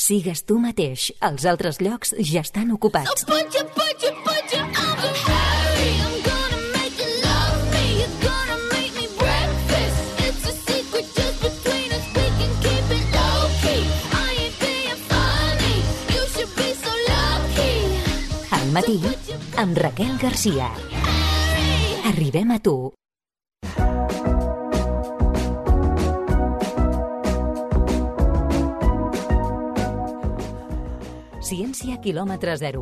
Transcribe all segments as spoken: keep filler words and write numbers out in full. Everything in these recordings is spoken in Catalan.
Sigues tu mateix. Els altres llocs ja estan ocupats. Al matí, amb Raquel Garcia. Arribem a tu. Ciència quilòmetre zero.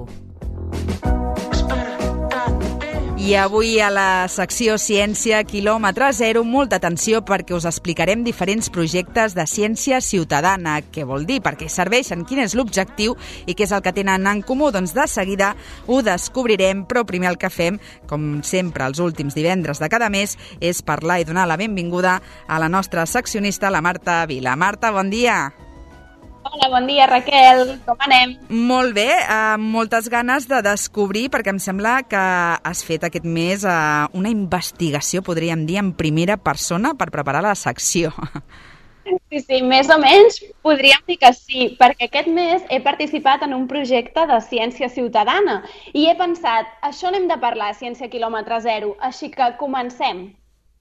I avui a la secció Ciència quilòmetre zero, molta atenció perquè us explicarem diferents projectes de ciència ciutadana. Què vol dir? Per què serveixen? Quin és l'objectiu? I què és el que tenen en comú? Doncs de seguida ho descobrirem, però primer el que fem, com sempre els últims divendres de cada mes, és parlar i donar la benvinguda a la nostra seccionista, la Marta Vila. Marta, bon dia! Hola, bon dia, Raquel. Com anem? Molt bé, amb moltes ganes de descobrir, perquè em sembla que has fet aquest mes una investigació, podríem dir, en primera persona per preparar la secció. Sí, sí, més o menys podríem dir que sí, perquè aquest mes he participat en un projecte de ciència ciutadana i he pensat, això n'hem de parlar, Ciència quilòmetre zero, així que comencem.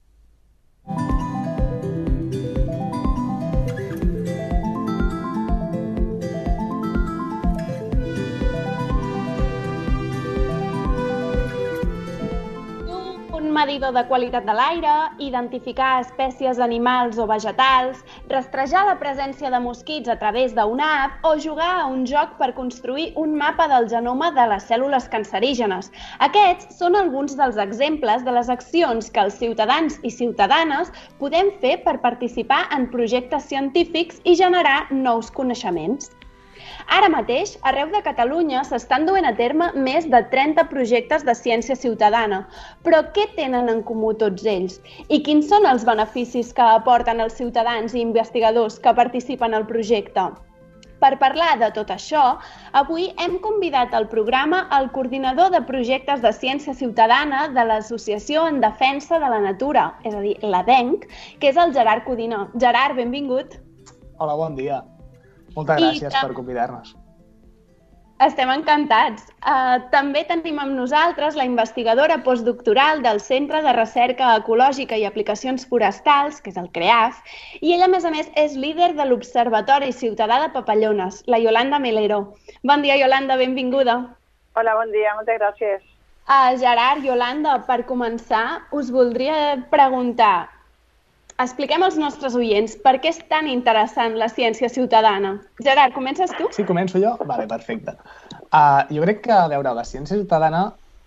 Un medidor de qualitat de l'aire, identificar espècies animals o vegetals, rastrejar la presència de mosquits a través d'una app o jugar a un joc per construir un mapa del genoma de les cèl·lules cancerígenes. Aquests són alguns dels exemples de les accions que els ciutadans i ciutadanes podem fer per participar en projectes científics i generar nous coneixements. Ara mateix, arreu de Catalunya s'estan duent a terme més de trenta projectes de ciència ciutadana. Però què tenen en comú tots ells? I quins són els beneficis que aporten els ciutadans i investigadors que participen al projecte? Per parlar de tot això, avui hem convidat al programa el coordinador de projectes de ciència ciutadana de l'Associació en Defensa de la Natura, és a dir, l'A D E N C, que és el Gerard Codina. Gerard, benvingut. Hola, bon dia. Moltes gràcies I, per convidar-nos. Estem encantats. Uh, també tenim amb nosaltres la investigadora postdoctoral del Centre de Recerca Ecològica i Aplicacions Forestals, que és el CREAF, i ella, a més a més, és líder de l'Observatori Ciutadà de Papallones, la Yolanda Melero. Bon dia, Yolanda, benvinguda. Hola, bon dia, moltes gràcies. Uh, Gerard, Yolanda, per començar, us voldria preguntar, expliquem als nostres oients per què és tan interessant la ciència ciutadana. Gerard, comences tu? Sí, començo jo? Vale, perfecte. Uh, jo crec que, a veure, la ciència ciutadana,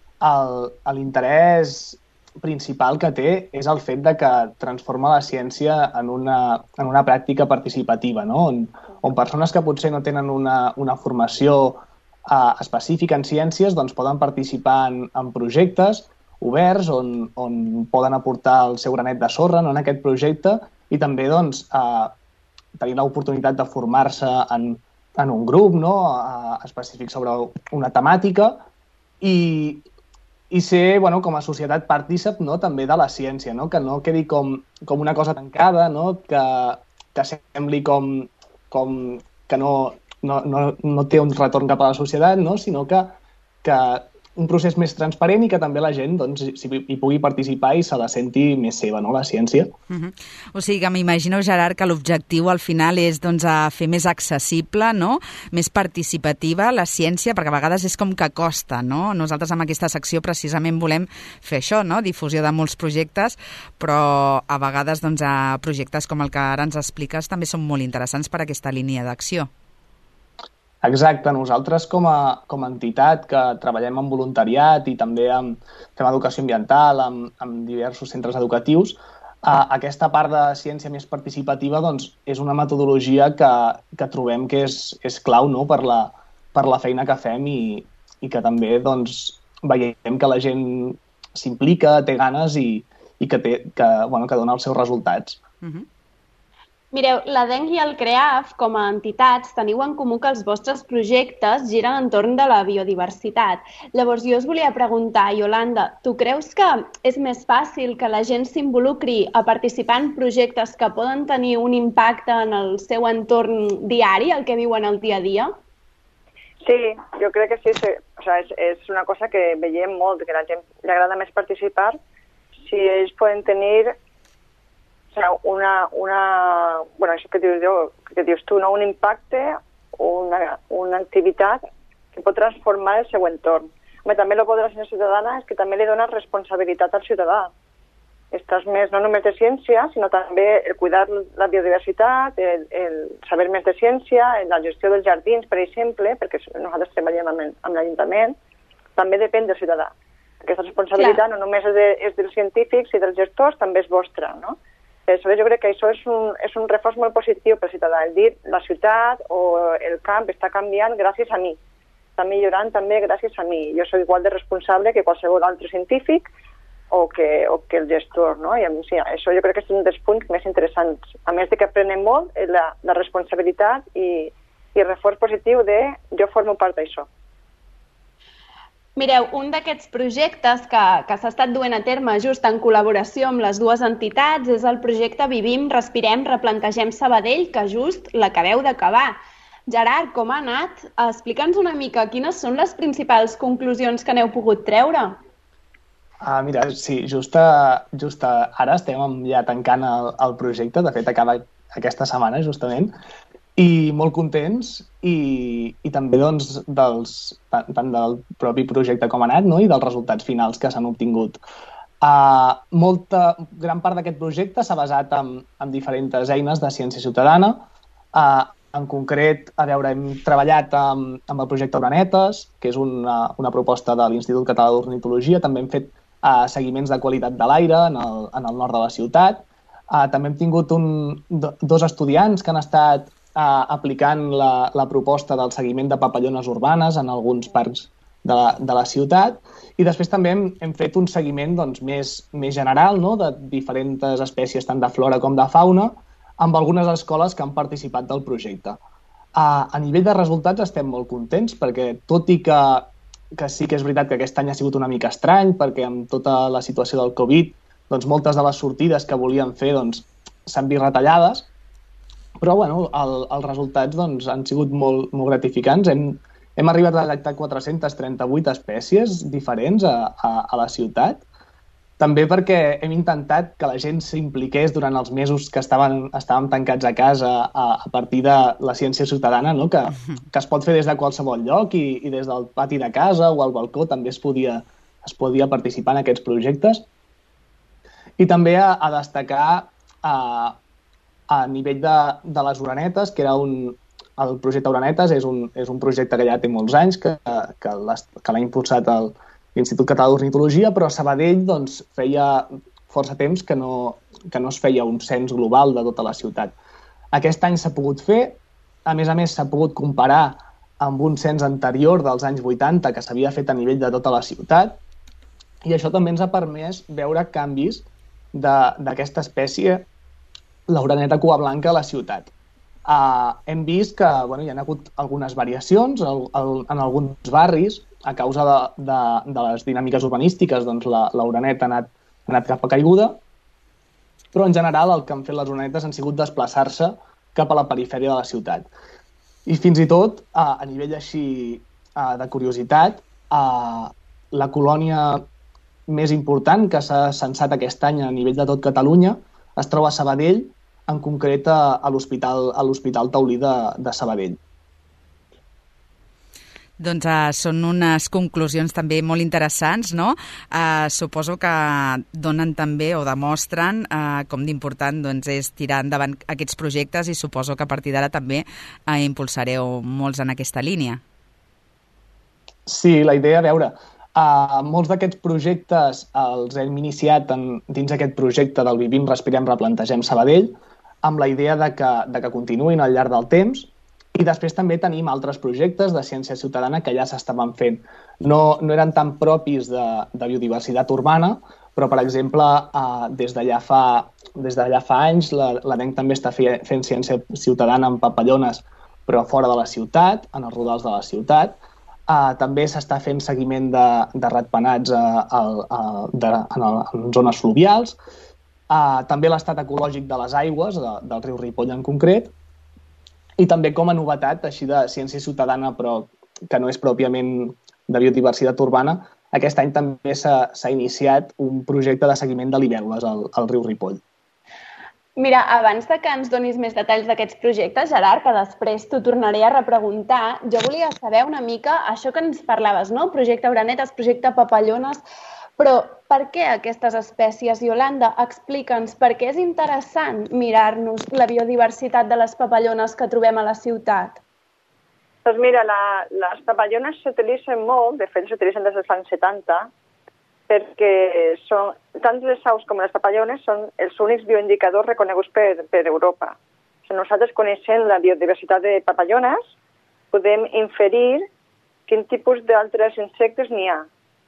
l'interès principal que té és el fet de que transforma la ciència en una, en una pràctica participativa, no? on, on persones que potser no tenen una, una formació uh, específica en ciències doncs poden participar en, en projectes oberts, on, on poden aportar el seu granet de sorra, no, en aquest projecte, i també doncs, eh, tenir l'oportunitat de formar-se en, en un grup, no, eh, específic sobre una temàtica, i, i ser, bueno, com a societat partícip, no, també de la ciència, no, que no quedi com, com una cosa tancada, no, que, que sembli com, com que no, no, no, no té un retorn cap a la societat, no, sinó que, que un procés més transparent i que també la gent doncs, hi pugui participar i se la senti més seva, no?, la ciència. Uh-huh. O sigui que m'imagino, Gerard, que l'objectiu al final és doncs, a fer més accessible, no?, més participativa la ciència, perquè a vegades és com que costa, no? Nosaltres amb aquesta secció precisament volem fer això, no?, difusió de molts projectes, però a vegades doncs, a projectes com el que ara ens expliques també són molt interessants per aquesta línia d'acció. Exacte. Nosaltres com a, com a entitat que treballem en voluntariat i també amb, fem educació ambiental, amb, amb diversos centres educatius, eh, aquesta part de ciència més participativa doncs, és una metodologia que, que trobem que és, és clau, no?, per, la, per la feina que fem i, i que també doncs, veiem que la gent s'implica, té ganes i, i que, té, que, bueno, que dona els seus resultats. Uh-huh. Mireu, l'A D E N i el CREAF, com a entitats, teniu en comú que els vostres projectes giren entorn de la biodiversitat. Llavors, jo us volia preguntar, Iolanda, tu creus que és més fàcil que la gent s'involucri a participar en projectes que poden tenir un impacte en el seu entorn diari, el que viuen el dia a dia? Sí, jo crec que sí. sí. O sea, és, és una cosa que veiem molt, que a la gent li agrada més participar si ells poden tenir o sea, una, una, bueno, això que dius, jo, que dius tu, no? Un impacte o una, una activitat que pot transformar el seu entorn. Home, també el bo de la ciència ciutadana és que també li dona responsabilitat al ciutadà. Estàs més, no només de ciència, sinó també el cuidar la biodiversitat, el, el saber més de ciència, la gestió dels jardins, per exemple, perquè nosaltres treballem amb, amb l'Ajuntament, també depèn del ciutadà. Aquesta responsabilitat Clar. no només és, de, és dels científics i dels gestors, també és vostra, no? Aleshores, jo crec que això és un, és un reforç molt positiu per al ciutadà. És dir, la ciutat o el camp està canviant gràcies a mi. Està millorant també gràcies a mi. Jo soc igual de responsable que qualsevol altre científic o que, o que el gestor, no? I a mi, sí, això jo crec que és un dels punts més interessants. A més de que aprenem molt, la, la responsabilitat i, i el reforç positiu de jo formo part d'això. Mireu, un d'aquests projectes que, que s'ha estat duent a terme just en col·laboració amb les dues entitats és el projecte Vivim, Respirem, Replantegem Sabadell, que just l'acabeu d'acabar. Gerard, com ha anat? Explica'ns una mica quines són les principals conclusions que n'heu pogut treure. Ah, mira, sí, just, a, just a, ara estem ja tancant el, el projecte, de fet acaba aquesta setmana justament, i molt contents i, i també doncs, dels, tant, tant del propi projecte com ha anat, no? I dels resultats finals que s'han obtingut. Uh, molta, gran part d'aquest projecte s'ha basat en, en diferents eines de ciència ciutadana. Uh, en concret, a veure, hem treballat amb, amb el projecte Uranetes, que és una, una proposta de l'Institut Català d'Ornitologia. També hem fet uh, seguiments de qualitat de l'aire en, el, en el nord de la ciutat. Uh, també hem tingut un, do, dos estudiants que han estat Uh, aplicant la, la proposta del seguiment de papallones urbanes en alguns parcs de la, de la ciutat, i després també hem, hem fet un seguiment doncs, més, més general, no? De diferents espècies tant de flora com de fauna amb algunes escoles que han participat del projecte. Uh, a nivell de resultats estem molt contents perquè tot i que, que sí que és veritat que aquest any ha sigut una mica estrany perquè amb tota la situació del Covid doncs, moltes de les sortides que volien fer doncs, s'han vist retallades. Però bueno, el, els resultats doncs, han sigut molt, molt gratificants. Hem, hem arribat a detectar quatre-centes trenta-vuit espècies diferents a, a, a la ciutat. També perquè hem intentat que la gent s'impliqués durant els mesos que estaven, estàvem tancats a casa a, a partir de la ciència ciutadana, no? que, que es pot fer des de qualsevol lloc i, i des del pati de casa o al balcó també es podia, es podia participar en aquests projectes. I també a, a destacar a, a nivell de, de les Uranetes, que era un, el projecte Uranetes és un, és un projecte que ja té molts anys, que, que l'ha impulsat l'Institut Català d'Ornitologia, però a Sabadell doncs, feia força temps que no, que no es feia un cens global de tota la ciutat. Aquest any s'ha pogut fer, a més a més s'ha pogut comparar amb un cens anterior dels anys vuitanta que s'havia fet a nivell de tota la ciutat, i això també ens ha permès veure canvis d'aquesta espècie, l'uraneta cua blanca, a la ciutat. Uh, hem vist que bueno, hi ha hagut algunes variacions el, el, en alguns barris a causa de, de, de les dinàmiques urbanístiques, doncs l'uraneta ha, anat, ha anat cap a caiguda, però en general el que han fet les uranetes han sigut desplaçar-se cap a la perifèria de la ciutat. I fins i tot, uh, a nivell així uh, de curiositat, uh, la colònia més important que s'ha censat aquest any a nivell de tot Catalunya es troba a Sabadell, en concret a l'Hospital a l'Hospital Taulí de, de Sabadell. Doncs uh, són unes conclusions també molt interessants, no? Uh, suposo que donen també o demostren uh, com d'important doncs, és tirar endavant aquests projectes i suposo que a partir d'ara també uh, impulsareu molts en aquesta línia. Sí, la idea, a veure, uh, molts d'aquests projectes els hem iniciat en, dins aquest projecte del Vivim, Respirem, Replantegem Sabadell, amb la idea de que, de que continuïn al llarg del temps, i després també tenim altres projectes de ciència ciutadana que ja s'estaven fent. No, no eren tan propis de, de biodiversitat urbana, però, per exemple, eh, des d'allà fa, des d'allà fa anys l'Adenc també està fent ciència ciutadana en papallones, però fora de la ciutat, en els rodals de la ciutat. Uh, també s'està fent seguiment de, de ratpenats uh, al, uh, de, en, el, en zones fluvials. Uh, també l'estat ecològic de les aigües, de, del riu Ripoll en concret. I també com a novetat, així de ciència ciutadana, però que no és pròpiament de biodiversitat urbana, aquest any també s'ha iniciat un projecte de seguiment de libèl·lules al, al riu Ripoll. Mira, abans de que ens donis més detalls d'aquests projectes, Gerard, que després t'ho tornaré a repreguntar, jo volia saber una mica això que ens parlaves, no? Projecte Orenetes, projecte Papallones, però per què aquestes espècies, Iolanda? Explica'ns per què és interessant mirar-nos la biodiversitat de les papallones que trobem a la ciutat. Doncs mira, la, les papallones s'utilitzen molt, de fet s'utilitzen des dels anys setanta, perquè són, tant les aus com les papallones són els únics bioindicadors reconeguts per, per Europa. Si nosaltres coneixem la biodiversitat de papallones, podem inferir quin tipus d'altres insectes n'hi ha.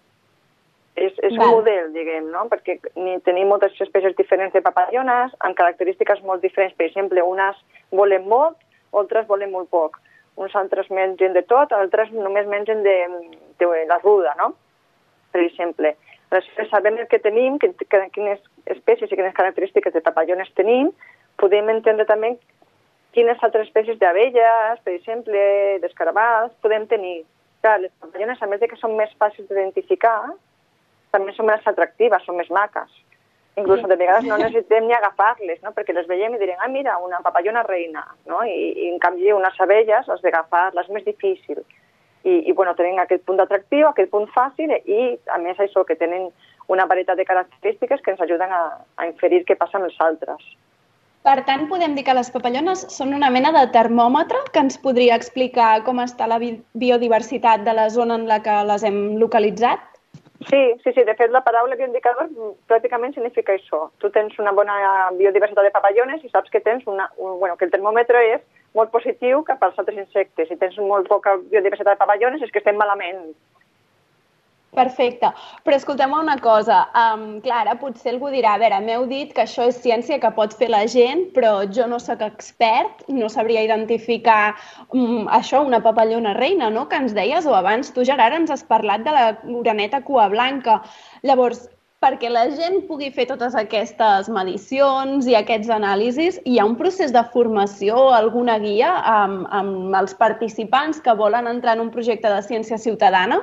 És, és un model, diguem, no? Perquè tenim moltes espècies diferents de papallones, amb característiques molt diferents. Per exemple, unes volen molt, altres volen molt poc. Uns altres mengen de tot, altres només mengen de, de la ruda, no? Per exemple. Aleshores, sabem el que tenim, quines espècies i quines característiques de papallones tenim, podem entendre també quines altres espècies d'abelles, per exemple, d'escarabats, podem tenir. Clar, les papallones, a més de que són més fàcils d'identificar, també són més atractives, són més maques. Inclús de vegades no necessitem ni agafar-les, no? Perquè les veiem i direm, ah, mira, una papallona reina, no? I, i en canvi unes abelles, les d'agafar-les és més difícil. I, i bueno, tenen aquest punt atractiu, aquest punt fàcil i, a més, això, que tenen una varietat de característiques que ens ajuden a, a inferir què passa amb els altres. Per tant, podem dir que les papallones són una mena de termòmetre que ens podria explicar com està la bi biodiversitat de la zona en la que les hem localitzat? Sí, sí, sí. De fet, la paraula bioindicador pràcticament significa això. Tu tens una bona biodiversitat de papallones i saps que tens una, un, bueno, que el termòmetre és molt positiu cap als altres insectes. Si tens molt poca biodiversitat de papallones és que estem malament. Perfecte. Però escolteu una cosa. Um, Clara, potser algú dirà, a veure, m'heu dit que això és ciència que pot fer la gent, però jo no sóc expert, no sabria identificar um, això, una papallona reina, no?, que ens deies, o abans tu, Gerard, ens has parlat de la oreneta cua blanca. Llavors, perquè la gent pugui fer totes aquestes medicions i aquests anàlisis, hi ha un procés de formació, alguna guia amb, amb els participants que volen entrar en un projecte de ciència ciutadana?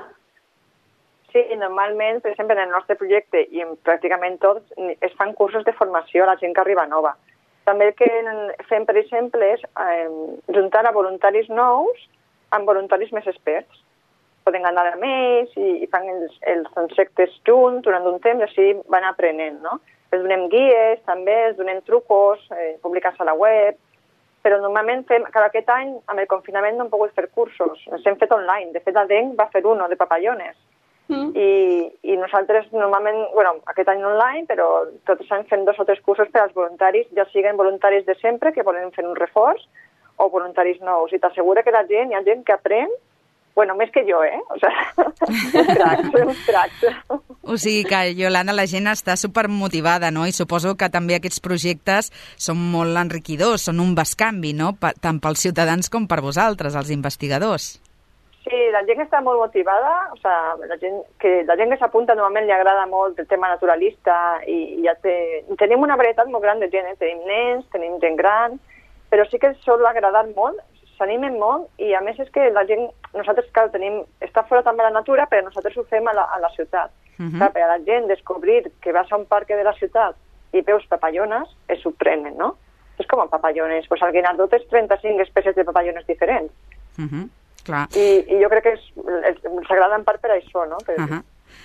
Sí, normalment, per exemple, en el nostre projecte i en pràcticament tots, es fan cursos de formació a la gent que arriba nova. També el que fem, per exemple, és eh, juntar a voluntaris nous amb voluntaris més experts. Poden anar amb ells i, i fan els, els insectes junts durant un temps i així van aprenent, no? Els donem guies, també, els donem trucos, eh, publicats a la web, però normalment fem, cada aquest any, amb el confinament no hem pogut fer cursos, els hem fet online. De fet, l'Adenc va fer uno de papallones. Mm. I, i nosaltres normalment, bueno, aquest any online, però tots els anys fem dos o tres cursos per als voluntaris, ja siguen voluntaris de sempre que volen fer un reforç o voluntaris nous. I t'assegura que la gent, hi ha gent que aprèn. Bueno, més que jo, eh? O sigui, uns cracs, uns cracs. O sigui que, Iolanda, la gent està supermotivada, no? I suposo que també aquests projectes són molt enriquidors, són un bescanvi, no? Tant pels ciutadans com per vosaltres, els investigadors. Sí, la gent està molt motivada, o sigui, la gent que, la gent que s'apunta normalment li agrada molt el tema naturalista i ja té, tenim una varietat molt gran de gent, eh? Tenim nens, tenim gent gran, però sí que sol agradar molt, s'animen molt i a més és que la gent, nosaltres clar, tenim, està fora també la natura, però nosaltres ho fem a la, a la ciutat. Uh-huh. Clar, per a la gent descobrir que vas a un parc de la ciutat i veus papallones, es sorprenen, no? És com a papallones, pues al Guinardó tens trenta-cinc espècies de papallones diferents. Uh-huh. Clar. I, I jo crec que s'agrada en part per això, no? Per... Uh-huh.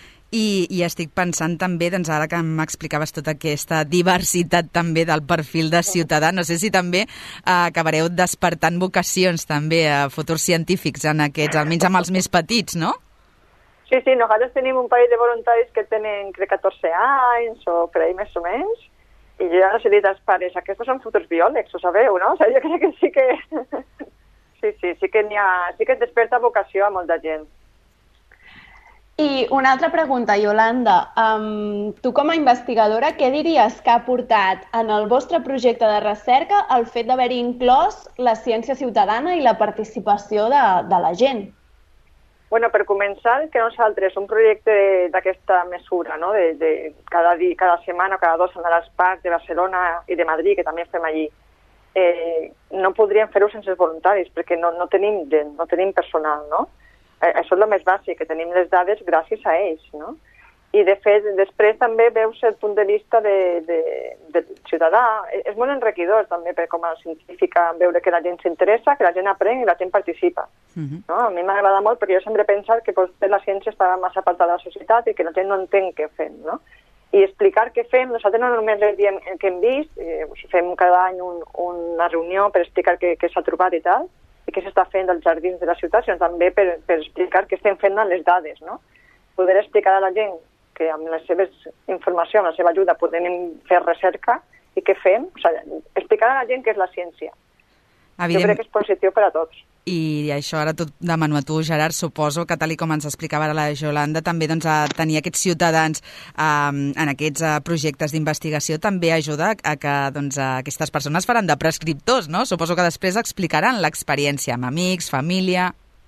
I, I estic pensant també, doncs ara que m'explicaves tota aquesta diversitat també del perfil de ciutadà, no sé si també eh, acabareu despertant vocacions també a futurs científics en aquests, almenys amb els més petits, no? Sí, sí, nosaltres tenim un parell de voluntaris que tenen, crec, catorze anys o per ahí més o menys, i jo ja els he dit als pares, aquests són futurs biòlegs, ho sabeu, no? O sigui, jo crec que sí que... sí, sí, sí que n'hi ha... sí que es desperta vocació a molta gent. I una altra pregunta, Iolanda. Um, tu com a investigadora, què diries que ha portat en el vostre projecte de recerca el fet d'haver-hi inclòs la ciència ciutadana i la participació de, de la gent? Bueno, per començar, que nosaltres, un projecte d'aquesta mesura, no? de, de cada, dia, cada setmana o cada dos anar als parcs de Barcelona i de Madrid, que també fem allí, eh, no podríem fer-ho sense els voluntaris, perquè no, no tenim gent, no tenim personal, no? Això és el més bàsic, que tenim les dades gràcies a ells, no? I, de fet, després també veus el punt de vista de, de, de ciutadà. És molt enriquidor, també, per com a científica, veure que la gent s'interessa, que la gent aprèn i la gent participa. Uh-huh. No? A mi m'agrada molt perquè jo sempre he pensat que potser la ciència està massa apartada de la societat i que la gent no entén què fem, no? I explicar què fem, nosaltres no només els diem el que hem vist, eh, fem cada any un, una reunió per explicar què, què s'ha trobat i tal, i què s'està fent als jardins de la ciutat, sinó també per, per explicar què estem fent amb les dades, no? Poder explicar a la gent que amb les seves informacions, amb la seva ajuda, podem fer recerca i què fem, o sigui, explicar a la gent què és la ciència. Evident... Jo crec que és positiu per a tots. I això ara tot demano a tu, Gerard, suposo que tal i com ens explicava ara la Iolanda, també doncs, a tenir aquests ciutadans um, en aquests uh, projectes d'investigació també ajuda a que doncs, a aquestes persones faran de prescriptors, no? Suposo que després explicaran l'experiència amb amics, família...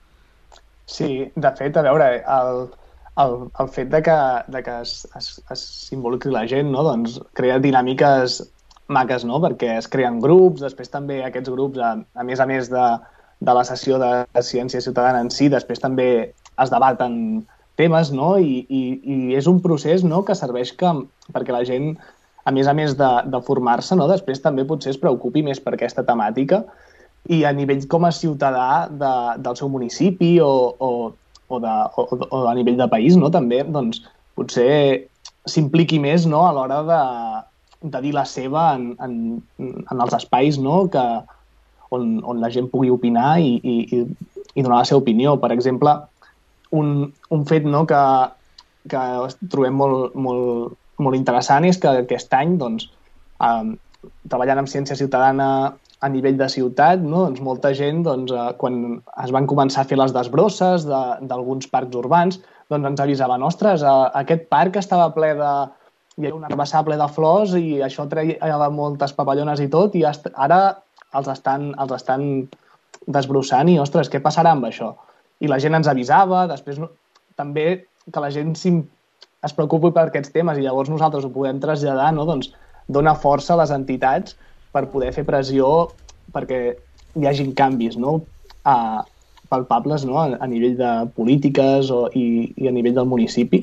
Sí, de fet, a veure, el, el, el fet de que, de que es, es, es involucri la gent, no? Doncs crea dinàmiques maques, no? Perquè es creen grups, després també aquests grups, a, a més a més de de la sessió de ciència ciutadana en si, després també es debaten temes, no? I, i, i és un procés, no?, que serveix que, perquè la gent, a més a més de, de formar-se, no?, després també potser es preocupi més per aquesta temàtica i a nivell com a ciutadà de, del seu municipi o, o, o, de, o, o a nivell de país, no?, també, doncs, potser s'impliqui més, no?, a l'hora de, de dir la seva en, en, en els espais, no?, que On, on la gent pugui opinar i, i, i donar la seva opinió. Per exemple, un, un fet, no, que, que trobem molt, molt, molt interessant és que aquest any, doncs, eh, treballant amb ciència ciutadana a nivell de ciutat, no, doncs, molta gent, doncs, eh, quan es van començar a fer les desbrosses d'alguns parcs urbans, doncs ens avisaven, ostres, eh, aquest parc estava ple de... Hi havia un herbassar ple de flors i això treia moltes papallones i tot, i ara els estan, els estan desbrossant i, ostres, què passarà amb això? I la gent ens avisava, després no, també que la gent es preocupi per aquests temes i llavors nosaltres ho podem traslladar, no? Doncs dona força a les entitats per poder fer pressió perquè hi hagin canvis, no? A, palpables, no? A, a nivell de polítiques o, i, i a nivell del municipi.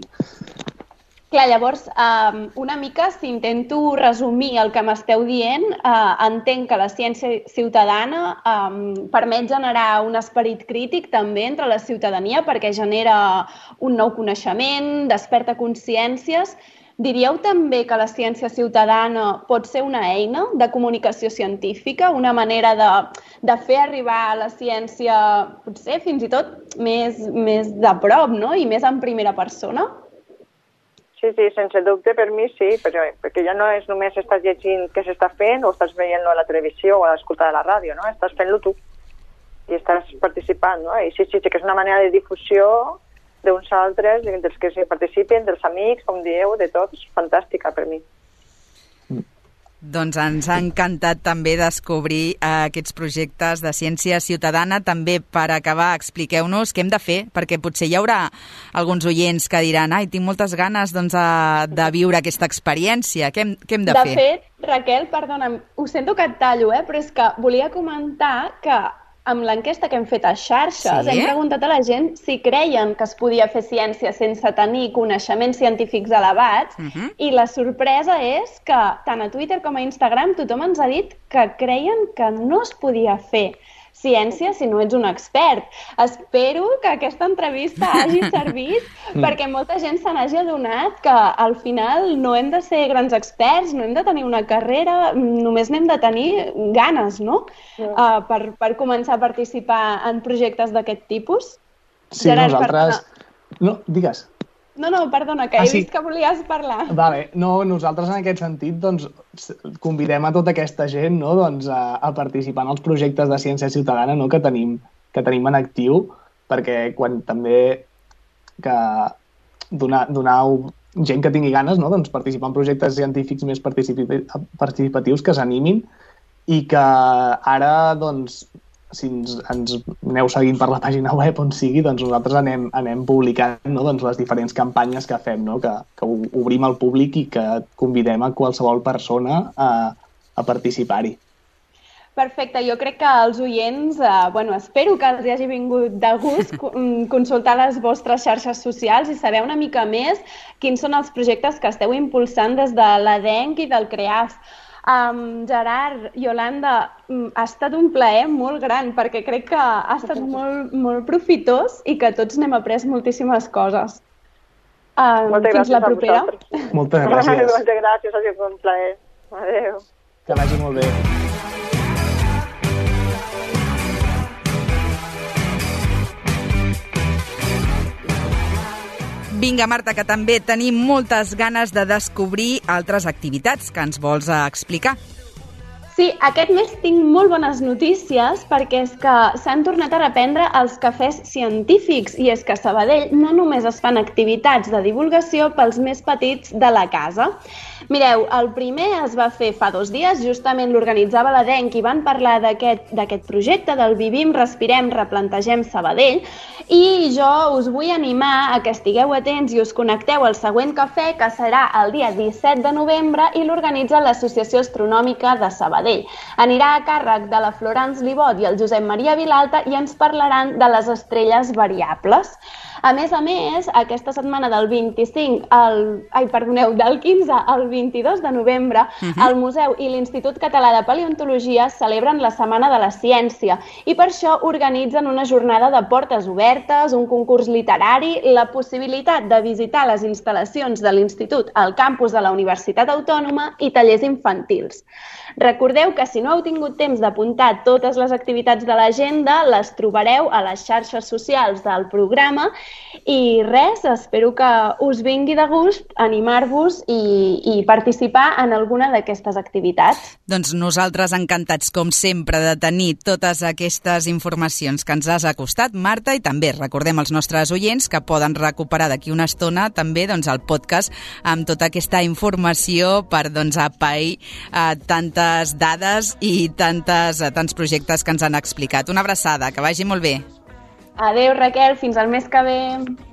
Clar, llavors, um, una mica, si intento resumir el que m'esteu dient, uh, entenc que la ciència ciutadana um, permet generar un esperit crític també entre la ciutadania perquè genera un nou coneixement, desperta consciències. Diríeu també que la ciència ciutadana pot ser una eina de comunicació científica, una manera de, de fer arribar la ciència, potser fins i tot més, més de prop, no? I més en primera persona? Sí, sí, sense dubte, per mi sí, però, perquè ja no és només estàs llegint què s'està fent o estàs veient-lo a la televisió o a l'escoltar de la ràdio, no? Estàs fent-lo tu i estàs participant, no? I sí, sí, sí, que és una manera de difusió d'uns altres, dels que s'hi participen, dels amics, com dieu, de tots, fantàstica per mi. Doncs ens ha encantat també descobrir eh, aquests projectes de ciència ciutadana. També, per acabar, expliqueu-nos què hem de fer, perquè potser hi haurà alguns oients que diran ai, tinc moltes ganes doncs, a, de viure aquesta experiència. Què hem, què hem de, de fer? De fet, Raquel, perdona'm, ho sento que et tallo, eh, però és que volia comentar que amb l'enquesta que hem fet a xarxes, sí? Hem preguntat a la gent si creien que es podia fer ciència sense tenir coneixements científics elevats, uh-huh. I la sorpresa és que tant a Twitter com a Instagram tothom ens ha dit que creien que no es podia fer ciència si no ets un expert. Espero que aquesta entrevista hagi servit perquè molta gent se n'hagi adonat que al final no hem de ser grans experts, no hem de tenir una carrera, només n'hem de tenir ganes, no? Uh, per, per començar a participar en projectes d'aquest tipus. Sí, Gerard, nosaltres... Per... No, digues. No, no, perdona, que ah, he sí. vist que volies parlar. Vale. No, nosaltres en aquest sentit doncs, convidem a tota aquesta gent, no, doncs, a, a participar en els projectes de ciència ciutadana, no, que tenim, que tenim en actiu, perquè quan també que donar, donar gent que tingui ganes, no? Doncs participar en projectes científics més participatius que s'animin i que ara, doncs, si ens, ens aneu seguint per la pàgina web on sigui, doncs nosaltres anem, anem publicant, no? Doncs les diferents campanyes que fem, no? que, que obrim al públic i que convidem a qualsevol persona a, a participar-hi. Perfecte, jo crec que els oients, eh, bueno, espero que els hagi vingut de gust consultar les vostres xarxes socials i saber una mica més quins són els projectes que esteu impulsant des de l'A D E N C i del CREAF. Um, Gerard, Iolanda, ha estat un plaer molt gran perquè crec que ha estat molt, molt profitós i que tots n'hem après moltíssimes coses. Uh, Moltes fins gràcies la propera. a vosaltres. Moltes gràcies. Moltes gràcies, ha sigut un plaer. Adéu. Que vagi molt bé. Vinga, Marta, que també tenim moltes ganes de descobrir altres activitats que ens vols explicar. Sí, aquest mes tinc molt bones notícies perquè és que s'han tornat a reprendre els cafès científics i és que a Sabadell no només es fan activitats de divulgació pels més petits de la casa. Mireu, el primer es va fer fa dos dies, justament l'organitzava l'A D E N C i van parlar d'aquest d'aquest projecte del Vivim, Respirem, Replantegem Sabadell i jo us vull animar a que estigueu atents i us connecteu al següent cafè que serà el dia disset de novembre i l'organitza l'Associació Astronòmica de Sabadell. Anirà a càrrec de la Florence Libot i el Josep Maria Vilalta i ens parlaran de les estrelles variables. A més a més, aquesta setmana del vint-i-cinc al, ai, perdoneu, del quinze al vint-i-dos de novembre, uh-huh. el Museu i l'Institut Català de Paleontologia celebren la Setmana de la Ciència i per això organitzen una jornada de portes obertes, un concurs literari, la possibilitat de visitar les instal·lacions de l'Institut al campus de la Universitat Autònoma i tallers infantils. Recordeu que si no heu tingut temps d'apuntar totes les activitats de l'agenda, les trobareu a les xarxes socials del programa i res, espero que us vingui de gust animar-vos i, i participar en alguna d'aquestes activitats. Doncs nosaltres encantats, com sempre, de tenir totes aquestes informacions que ens has acostat, Marta, i també recordem als nostres oients que poden recuperar d'aquí una estona també doncs, el podcast amb tota aquesta informació per doncs, apair eh, tantes dades i tantes, eh, tants projectes que ens han explicat. Una abraçada, que vagi molt bé. Adéu, Raquel, fins al mes que ve.